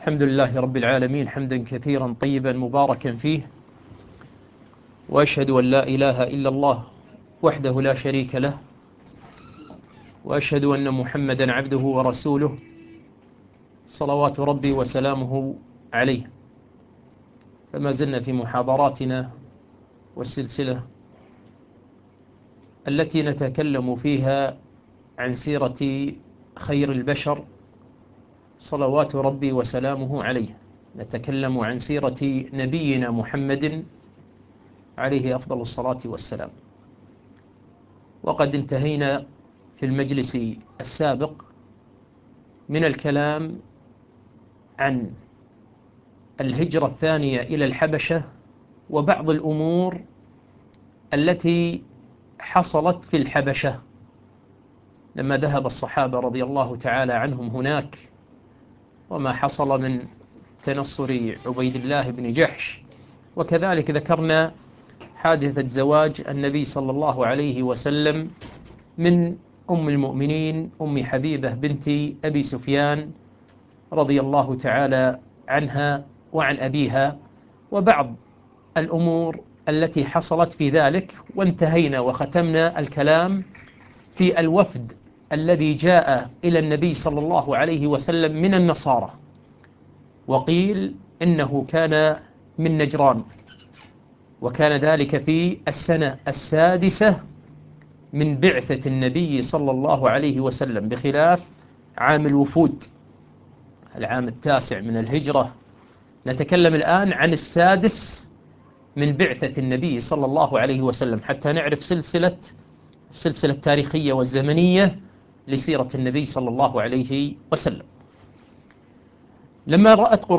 الحمد لله رب العالمين حمدا كثيرا طيبا مباركا فيه، وأشهد أن لا إله إلا الله وحده لا شريك له، وأشهد أن محمدا عبده ورسوله صلوات ربي وسلامه عليه. فما زلنا في محاضراتنا والسلسلة التي نتكلم فيها عن سيرة خير البشر صلوات ربي وسلامه عليه. نتكلم عن سيرة نبينا محمد عليه أفضل الصلاة والسلام. وقد انتهينا في المجلس السابق من الكلام عن الهجرة الثانية إلى الحبشة وبعض الأمور التي حصلت في الحبشة لما ذهب الصحابة رضي الله تعالى عنهم هناك، وما حصل من تنصر عبيد الله بن جحش. وكذلك ذكرنا حادثة زواج النبي صلى الله عليه وسلم من أم المؤمنين أم حبيبة بنت أبي سفيان رضي الله تعالى عنها وعن أبيها، وبعض الأمور التي حصلت في ذلك. وانتهينا وختمنا الكلام في الوفد الذي جاء إلى النبي صلى الله عليه وسلم من النصارى، وقيل إنه كان من نجران، وكان ذلك في السنة السادسة من بعثة النبي صلى الله عليه وسلم، بخلاف عام الوفود العام التاسع من الهجرة. نتكلم الآن عن السادس من بعثة النبي صلى الله عليه وسلم حتى نعرف السلسلة التاريخية والزمنية لسيرة النبي صلى الله عليه وسلم. لما رأت